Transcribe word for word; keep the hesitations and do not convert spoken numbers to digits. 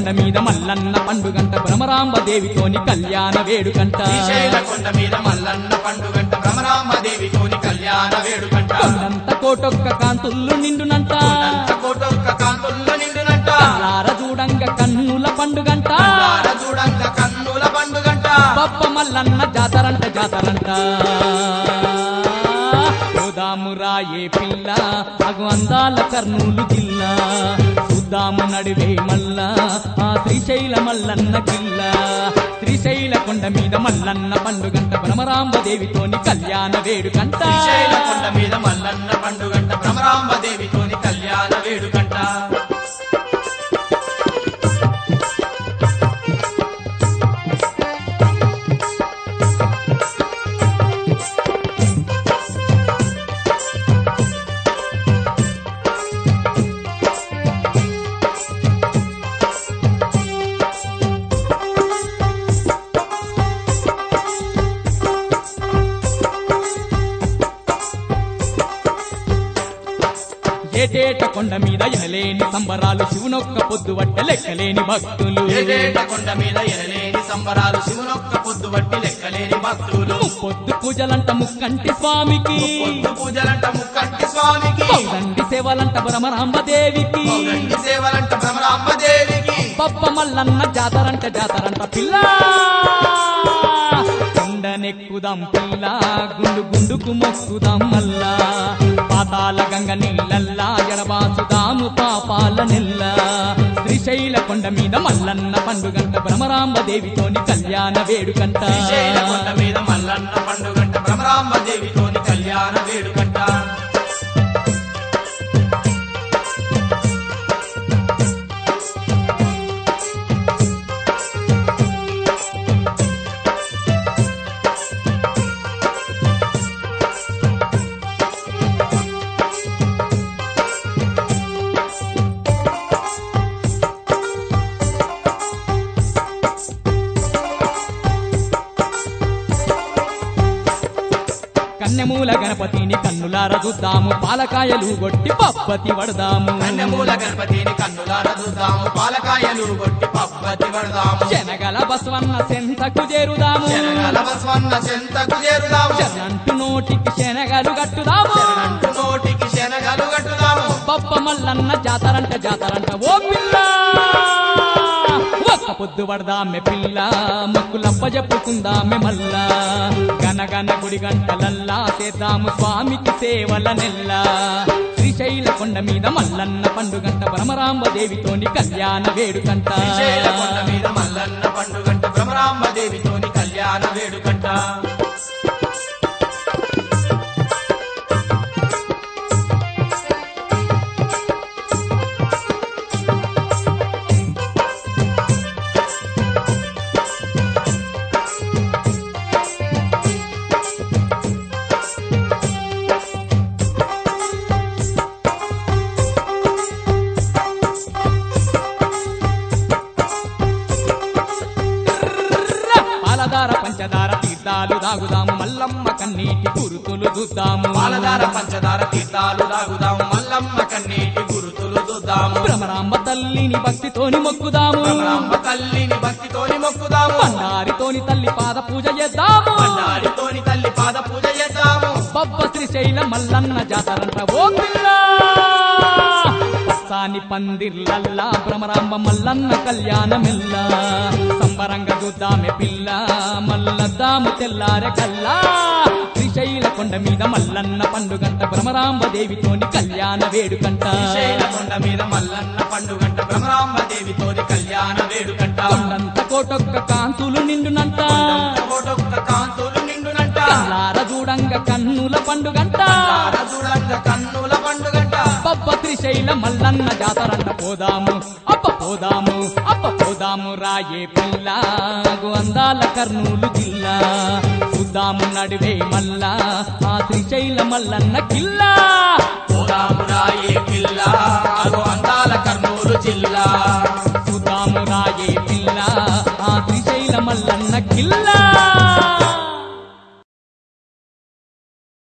మీద మల్లన్న పండుగంట భ్రమరాంబ దేవితోని కళ్యాణ వేడుకంట శ్రీశైల కొండ మీద మల్లన్న పండుగంట భ్రమరాంబ దేవితోని కళ్యాణ వేడుకంట కొండంత కోటొక్క కాంతుల్లు నిండునంట కొండంత కోటొక్క కాంతుల్లో నిండునంట కల్లార చూడంగ కన్నుల పండుగంట కల్లార చూడంగ కన్నుల పండుగంట బప్ప మల్లన్న జాతరంట జాతరంట చూదాము రాయే పిల్ల అగు అందాల కర్నూలు జిల్లా చూద్దాము నడివే మల్ల ఆ శ్రీశైల మల్లన్న కిల్ల శ్రీశైల కొండ మీద మల్లన్న పండుగంట భ్రమరాంబ దేవితోని కళ్యాణ వేడుకంట శ్రీశైల కొండ మీద మల్లన్న పండుగంట భ్రమరాంబ దేవితోని కళ్యాణ వేడుకంట ఏటేట కొండ మీద ఎనలేని సంబరాలు శివునొక్క పొద్దు వట్ట లెక్కలేని భక్తులు ఏటేట కొండ మీద ఎనలేని సంబరాలు శివునొక్క పొద్దు వట్టి లెక్కలేని భక్తులు పొద్దు పూజలంట ముక్కంటి స్వామికి పొద్దు పూజలంట ముక్కంటి స్వామికి పౌదండి సేవలంట భ్రమరాంబ దేవికి పౌగండి సేవలంట భ్రమరాంబ దేవికి పప్ప మల్లన్న జాతరంట జాతరంట పిల్ల కొండనెక్కుదాం పిల్ల గుండు గుండుకు మొక్కుదాం మల్లా పాతాల గంగ నీళ్ళల్లా ఎడబాసుదాము పాపాల నెల్ల శ్రీశైల కొండ మీద మల్లన్న పండుగంట భ్రమరాంబ దేవితోని కళ్యాణ వేడుకంట శ్రీశైల కొండ మీద మల్లన్న పండుగంట భ్రమరాంబ దేవితోని కళ్యాణ వేడుకంట కన్నెమూల గణపతిని కన్నులార చూద్దాము పాలకాయలు గొట్టి పప్పతి వడదాము కన్నెమూల గణపతిని కన్నులార చూద్దాము పాలకాయలు కొట్టి పప్పతి పడదాము శనగల బసవన్న సెంతకు చేరుదాము శనగల బసవన్న చెంతకు చేరుదాము శనంటు నోటికి శనగలు కట్టుదాము శరణంటు నోటికి శనగలు కట్టుదాము పప్ప మల్లన్న జాతరంట జాతరంట ఓ పిల్ల ఒక్క పొద్దు పడదామె పిల్ల మొక్కులప్ప చెప్పుకుందామె మల్లా గనగన గుడి గంటలల్లా చేద్దాము స్వామికి సేవల నెల్ల శ్రీశైల కొండ మీద మల్లన్న పండుగంట భ్రమరాంబ దేవితోని కళ్యాణ వేడుకంట శ్రీశైల కొండ మీద మల్లన్న పండుగంట భ్రమరాంబ దేవితోని కళ్యాణ వేడుకంట పాలధార పంచదార తీర్థాలు దాగుదాము మల్లమ్మ కన్నీటి గురుతులు చూద్దాము పాలధార పంచదార తీర్థాలు దాగుదాము మల్లమ్మ కన్నీటి గురుతులు చూద్దాము భ్రమరాంబ తల్లిని భక్తితోని మొక్కుదాము భ్రమరాంబ తల్లిని భక్తితోని మొక్కుదాము బండారితోని తల్లి పాద పూజ చేద్దాము బండారితోని తల్లి పాద పూజ చేద్దాము బొబ్బ శ్రీశైల మల్లన్న జాతరంట ఓ పిల్ల పచ్చాని పందిర్లల్లా భ్రమరాంబ మల్లన్న కళ్యాణమెల్ల సంబరంగా చూద్దామె పిల్ల మల్లద్దాము తెల్లారె కల్లా శ్రీశైల కొండ మీద మల్లన్న పండుగంట భ్రమరాంబ దేవితోని కళ్యాణ వేడుకంట శ్రీశైల కొండ మీద మల్లన్న పండుగంట భ్రమరాంబ దేవితోని కళ్యాణ వేడుకంట కొండంత కోటొక్క కాంతులు నిండునంట కోటొక్క కాంతులు నిండునంట కల్లార చూడంగ కన్నుల పండుగంట కల్లార చూడంగ కన్నుల పండుగంట బొబ్బ శ్రీశైల మల్లన్న జాతరంట పోదాము అప్ప పోదాము అప్ప పోదాము రాయే పిల్ల అగు అందాల కర్నూలు జిల్లా చూద్దాము నడివే మల్లా ఆ శ్రీశైల మల్లన్న కిల్లా పోదాము రాయే పిల్ల అగో అందాల కర్నూలు జిల్లా చూద్దాము రాయే పిల్ల ఆ శ్రీశైల మల్లన్న కిల్లా